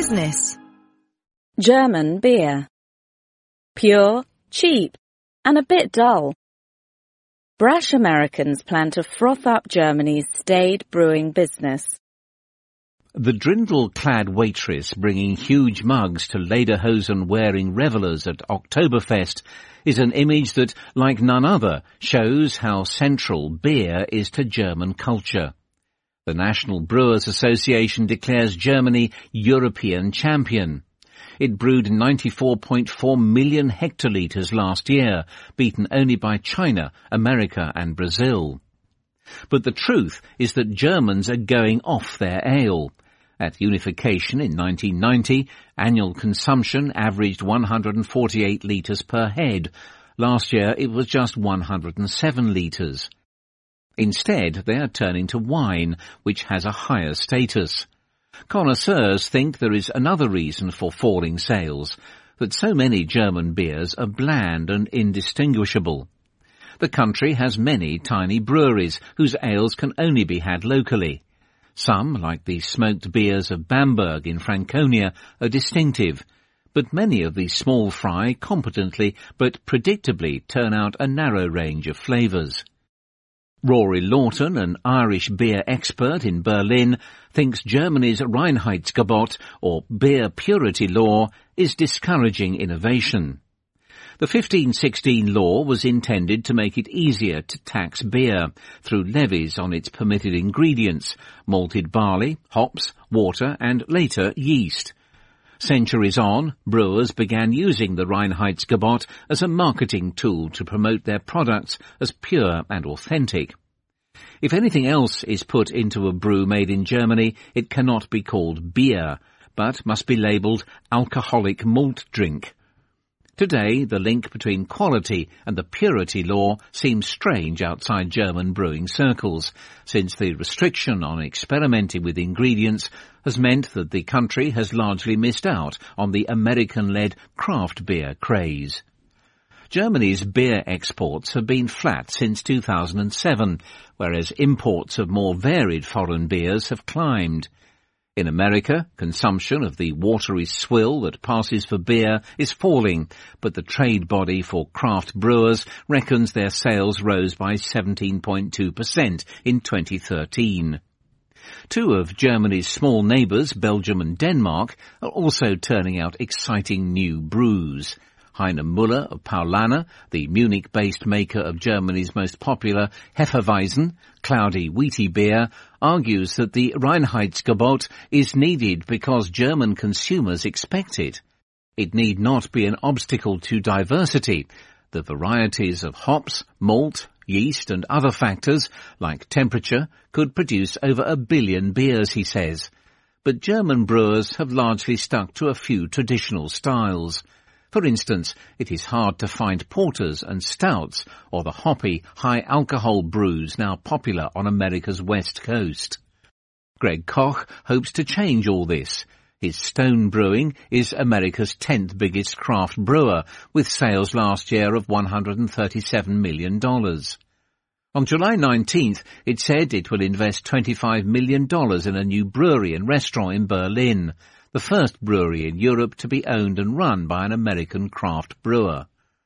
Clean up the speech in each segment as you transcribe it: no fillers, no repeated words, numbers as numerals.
business. German beer. Pure, cheap, and a bit dull. Brash Americans plan to froth up Germany's staid brewing business. The drindle-clad waitress bringing huge mugs to lederhosen-wearing revellers at Oktoberfest is an image that, like none other, shows how central beer is to German culture. The National Brewers Association declares Germany European champion. It brewed 94.4 million hectolitres last year, beaten only by China, America and Brazil. But the truth is that Germans are going off their ale. At unification in 1990, annual consumption averaged 148 litres per head. Last year it was just 107 litres. Instead, they are turning to wine, which has a higher status. Connoisseurs think there is another reason for falling sales, that so many German beers are bland and indistinguishable. The country has many tiny breweries whose ales can only be had locally. Some, like the smoked beers of Bamberg in Franconia, are distinctive, but many of these small fry competently but predictably turn out a narrow range of flavours. Rory Lawton, an Irish beer expert in Berlin, thinks Germany's Reinheitsgebot, or beer purity law, is discouraging innovation. The 1516 law was intended to make it easier to tax beer through levies on its permitted ingredients, malted barley, hops, water and later yeast. Centuries on, brewers began using the Reinheitsgebot as a marketing tool to promote their products as pure and authentic. If anything else is put into a brew made in Germany, it cannot be called beer, but must be labelled alcoholic malt drink. Today, the link between quality and the purity law seems strange outside German brewing circles, since the restriction on experimenting with ingredients has meant that the country has largely missed out on the American-led craft beer craze. Germany's beer exports have been flat since 2007, whereas imports of more varied foreign beers have climbed. In America, consumption of the watery swill that passes for beer is falling, but the trade body for craft brewers reckons their sales rose by 17.2% in 2013. Two of Germany's small neighbours, Belgium and Denmark, are also turning out exciting new brews. Heine Müller of Paulaner, the Munich-based maker of Germany's most popular Hefeweizen, cloudy wheaty beer, argues that the Reinheitsgebot is needed because German consumers expect it. It need not be an obstacle to diversity. The varieties of hops, malt, yeast and other factors, like temperature, could produce over 1 billion beers, he says. But German brewers have largely stuck to a few traditional styles. For instance, it is hard to find porters and stouts or the hoppy, high-alcohol brews now popular on America's west coast. Greg Koch hopes to change all this. His Stone Brewing is America's 10th biggest craft brewer, with sales last year of $137 million. On July 19th, it said it will invest $25 million in a new brewery and restaurant in Berlin, the first brewery in Europe to be owned and run by an American craft brewer.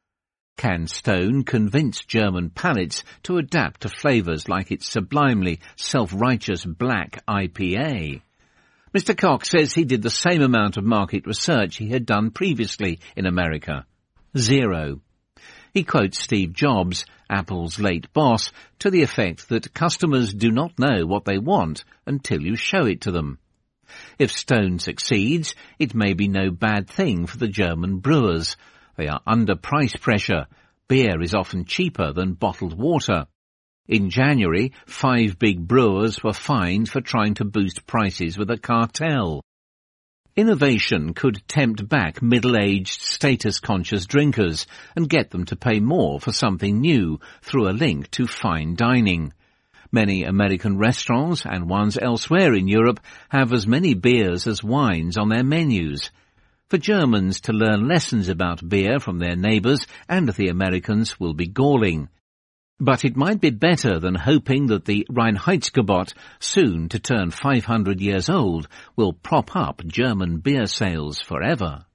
Can Stone convince German palates to adapt to flavours like its sublimely self-righteous black IPA? Mr. Koch says he did the same amount of market research he had done previously in America. 0. He quotes Steve Jobs, Apple's late boss, to the effect that customers do not know what they want until you show it to them. If Stone succeeds, it may be no bad thing for the German brewers. They are under price pressure. Beer is often cheaper than bottled water. In January, 5 big brewers were fined for trying to boost prices with a cartel. Innovation could tempt back middle-aged, status-conscious drinkers and get them to pay more for something new through a link to fine dining. Many American restaurants and ones elsewhere in Europe have as many beers as wines on their menus. For Germans to learn lessons about beer from their neighbours and the Americans will be galling. But it might be better than hoping that the Reinheitsgebot, soon to turn 500 years old, will prop up German beer sales forever.